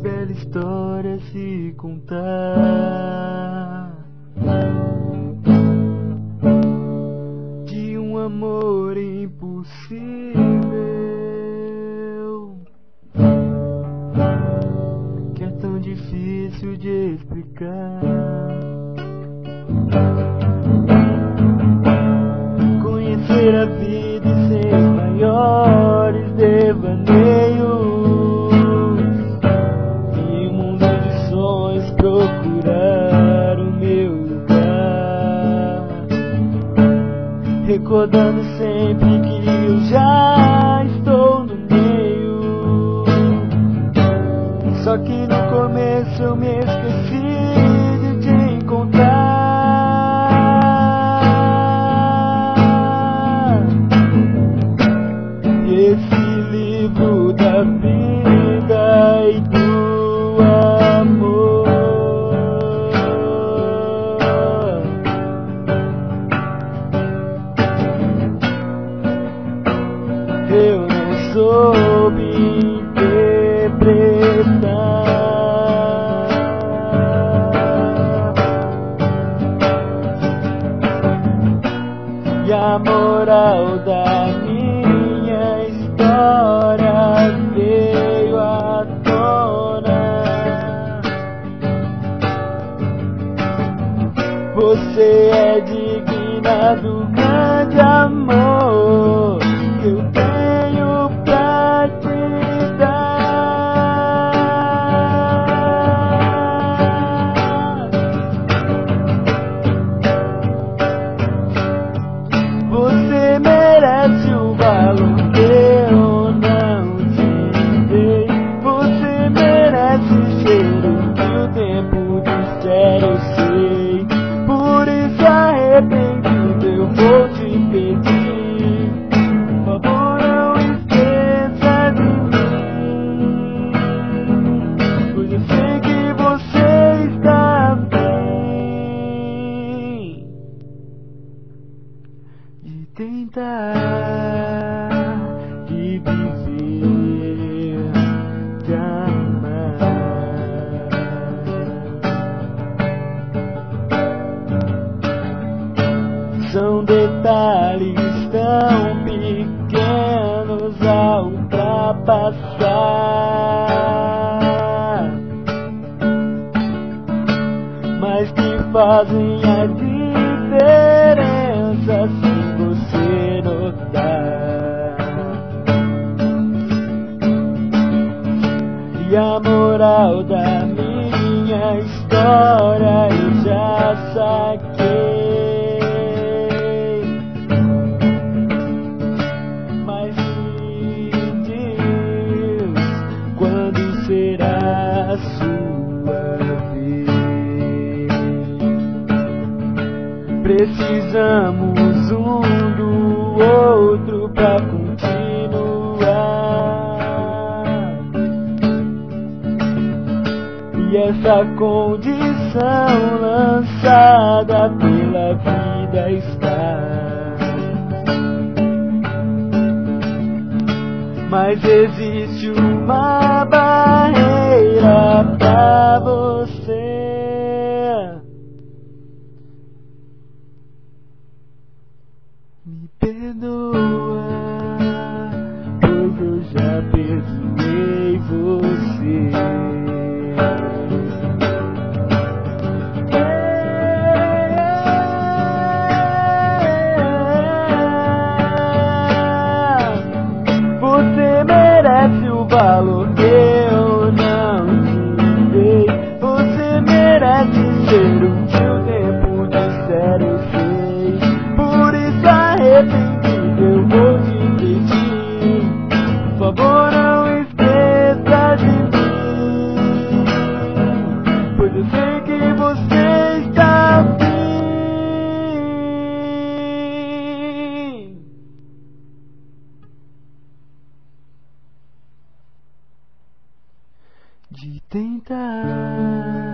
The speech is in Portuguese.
bela história a se contar, de um amor impossível, que é tão difícil de explicar. Conhecer a vida e seus maiores devaneios, e em um mundo de sonhos procurar o meu lugar, recordando sempre que eu já estou no meio. Só que no começo eu me esqueci de te encontrar. Esse livro da vida e do amor, eu não soube interpretar. E a moral da minha história veio à tona. Você é digna do grande amor que eu tenho pra te dar. Você merece o valor que eu não te dei. Você merece ser o que o tempo disser, eu sei. Por isso arrependido eu vou te pedir, por favor não esqueça de mim, pois eu sei que você está bem de tentar, de viver, de amar. São detalhes tão pequenos a ultrapassar, mas que fazem a diferença se você notar. E a moral da minha história eu já saquei. Mas me diz, quando será a sua vez? Precisamos um do outro pra continuar, e essa condição lançada pela vida está. Mas existe uma barreira pra você. Me perdoa, pois eu já perdoei você. Você merece o valor que eu não te dei. Você merece ser o que o tempo disser, eu sei. Por isso arrependido eu vou te pedir, por favor não esqueça de mim, pois eu sei que você está bem de tentar.